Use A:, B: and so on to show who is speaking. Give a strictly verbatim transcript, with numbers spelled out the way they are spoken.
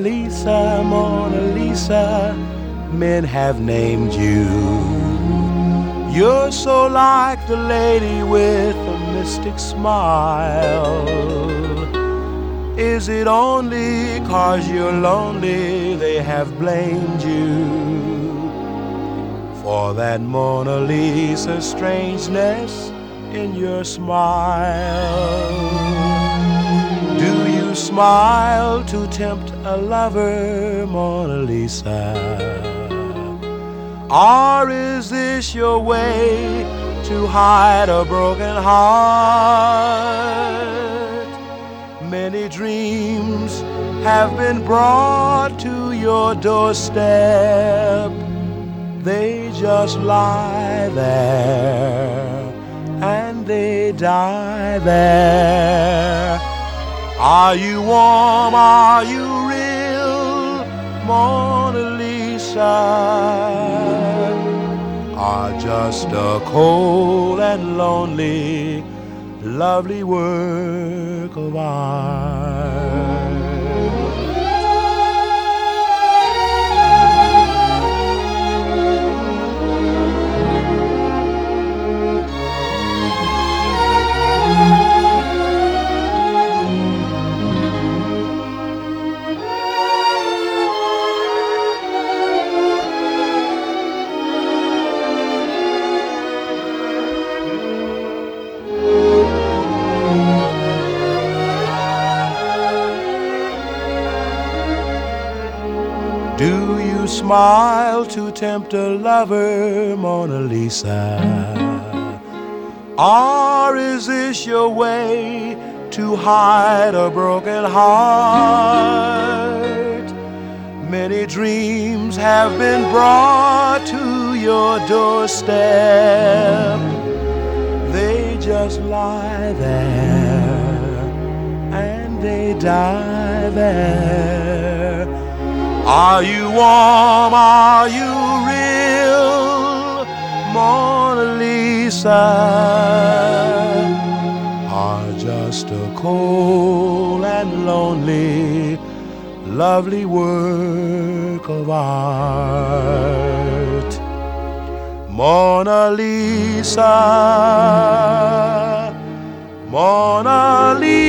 A: Lisa, Mona Lisa, men have named you. You're so like the lady with a mystic smile. Is it only 'cause you're lonely they have blamed you for that Mona Lisa strangeness in your smile? Do you smile to tempt a lover, Mona Lisa? Or is this your way to hide a broken heart? Many dreams have been brought to your doorstep. They just lie there and they die there. Are you warm? Are you real, Mona Lisa? Or just a cold and lonely, lovely work of art? Do you smile to tempt a lover, Mona Lisa? Or is this your way to hide a broken heart? Many dreams have been brought to your doorstep. They just lie there and they die there. Are you warm? Are you real, Mona Lisa? Or just a cold and lonely, lovely work of art? Mona Lisa, Mona Lisa.